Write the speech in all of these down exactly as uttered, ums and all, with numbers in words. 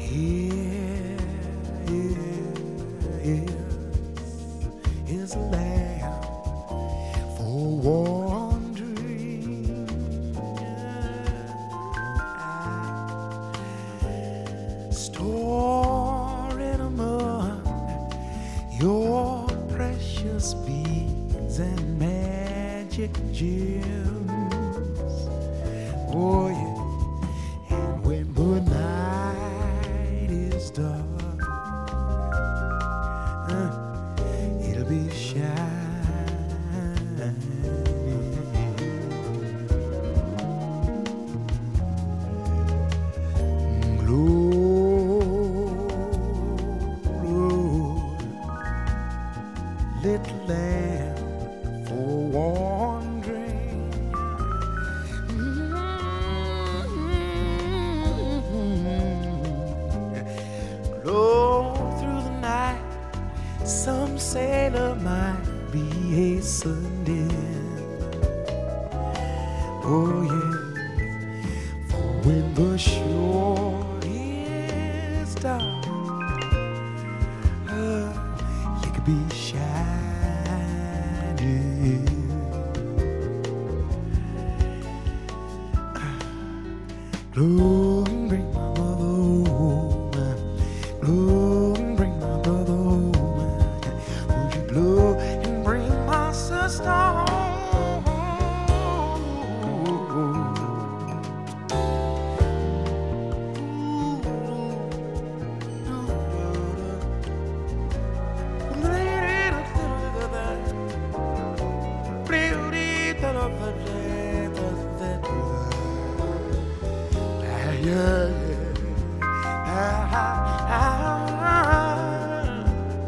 Here, here, here is a land for wandering. Storing among your precious beads and magic gems. Oh, yeah. And when the night is dark, uh, it'll be shining. Glow, glow, little lamp for wandering. Mm-hmm. Glow through the night, some sailor might be hastened in. Oh yeah, for when the shore is dark, uh, you could be shining. Glow and bring my mother home. Glow and bring my brother home. Would you glow and bring my sister home? Yeah, yeah. Ah, ah, ah.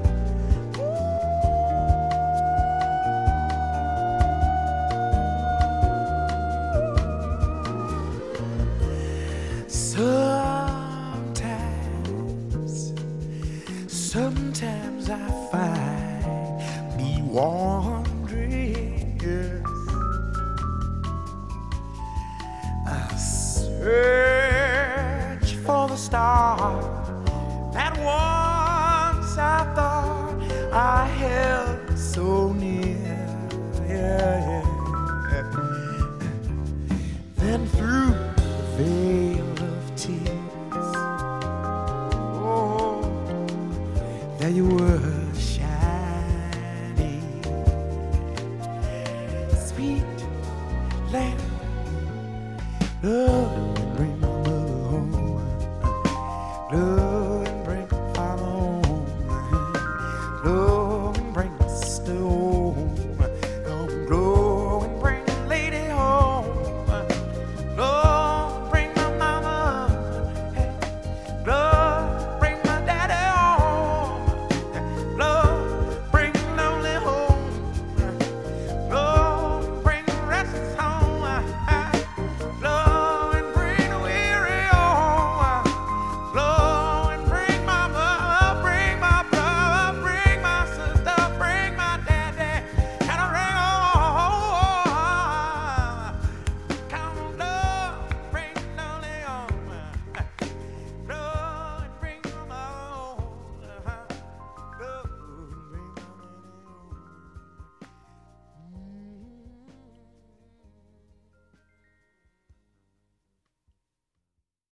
Sometimes, sometimes I find me wandering. Yes. I search for the star that once I thought I held so near. Yeah, yeah. Then through the veil of tears, oh, there you were shining, sweet lamp. Love, bring my mother home. Love.